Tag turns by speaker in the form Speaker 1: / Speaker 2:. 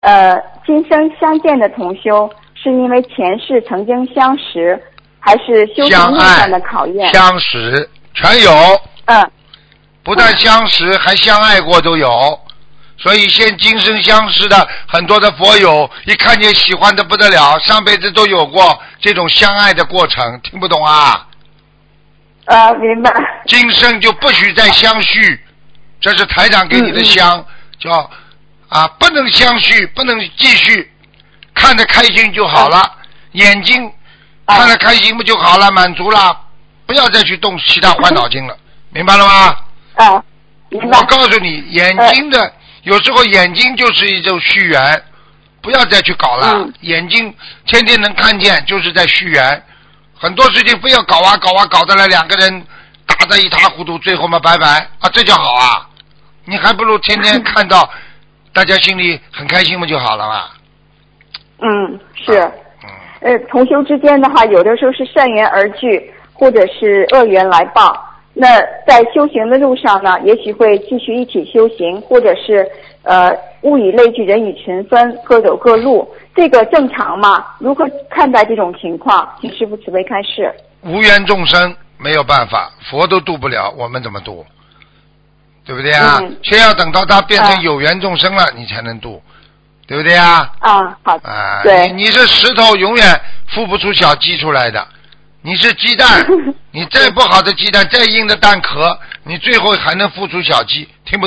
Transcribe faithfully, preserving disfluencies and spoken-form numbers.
Speaker 1: 呃，今生相见的同修，是因为前世曾经相识，还是修行路上的考验？
Speaker 2: 相识全有。
Speaker 1: 嗯。
Speaker 2: 不但相识，还相爱过都有。所以现今生相识的很多的佛友，一看见喜欢的不得了，上辈子都有过这种相爱的过程，听不懂啊？
Speaker 1: 呃，明白。
Speaker 2: 今生就不许再相续，这是台长给你的香，嗯嗯叫啊，不能相续，不能继续，看着开心就好了，啊、眼睛看着开心不就好了，满足了，不要再去动其他坏脑筋了，明白了吗？
Speaker 1: 啊，明白。
Speaker 2: 我告诉你，眼睛的、呃、有时候眼睛就是一种续缘，不要再去搞了。嗯、眼睛天天能看见，就是在续缘。很多事情非要搞啊搞啊，搞得来两个人打得一塌糊涂，最后嘛拜拜啊，这叫好啊！你还不如天天看到大家心里很开心嘛就好了嘛。
Speaker 1: 嗯，是。
Speaker 2: 啊、嗯。
Speaker 1: 呃，同修之间的话，有的时候是善缘而聚，或者是恶缘来报。那在修行的路上呢，也许会继续一起修行，或者是呃物以类聚，人以群分，各走各路，这个正常吗？如何看待这种情况？请师父慈悲开示。
Speaker 2: 无缘众生没有办法，佛都度不了，我们怎么度？对不对啊？嗯、先要等到他变成有缘众生了，啊、你才能度，对不对啊？
Speaker 1: 啊，好。
Speaker 2: 啊，
Speaker 1: 对。
Speaker 2: 你你是石头，永远孵不出小鸡出来的。你是鸡蛋，你再不好的鸡蛋，再硬的蛋壳，你最后还能孵出小鸡，听不